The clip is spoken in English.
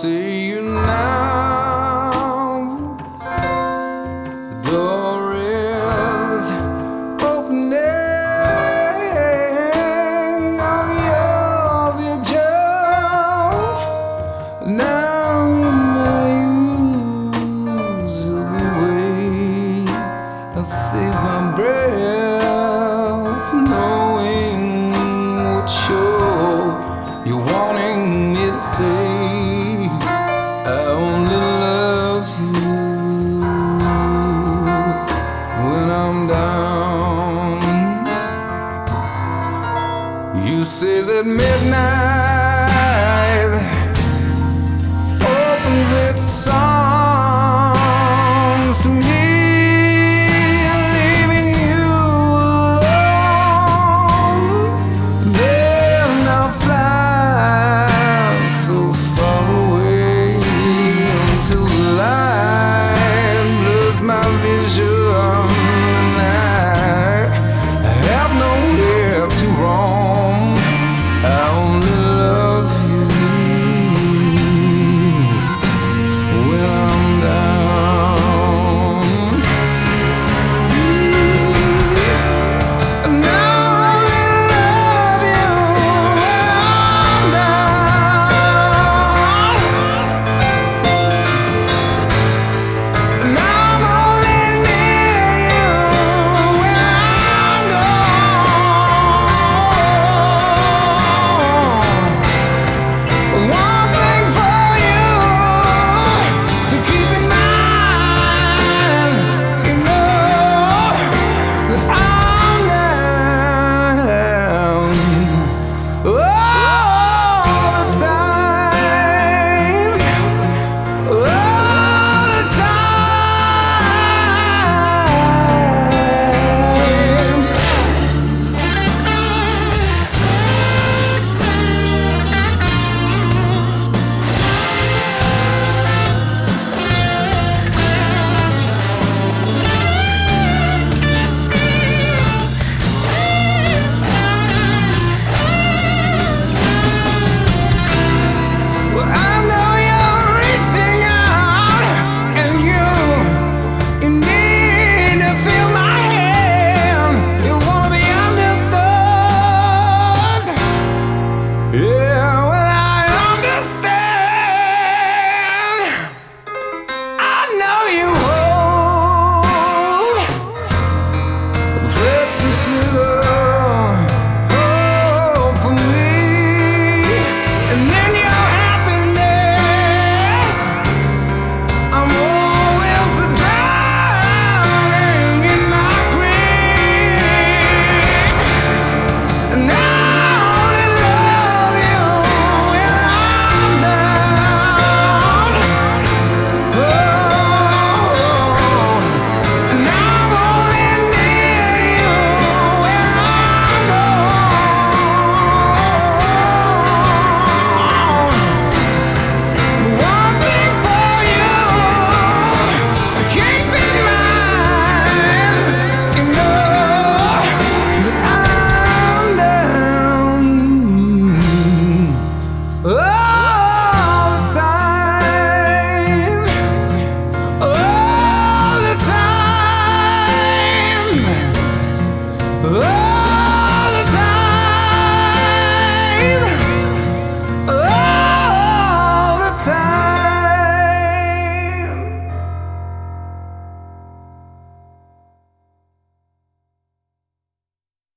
see you now. The door is opening on your vigil. Now in my usual way, I save my breath, knowing what you're wanting me to say. I only love you when I'm down. You say that midnight opens its songs to me, leaving you alone. Then I'll fly so far away until the light blurs my vision.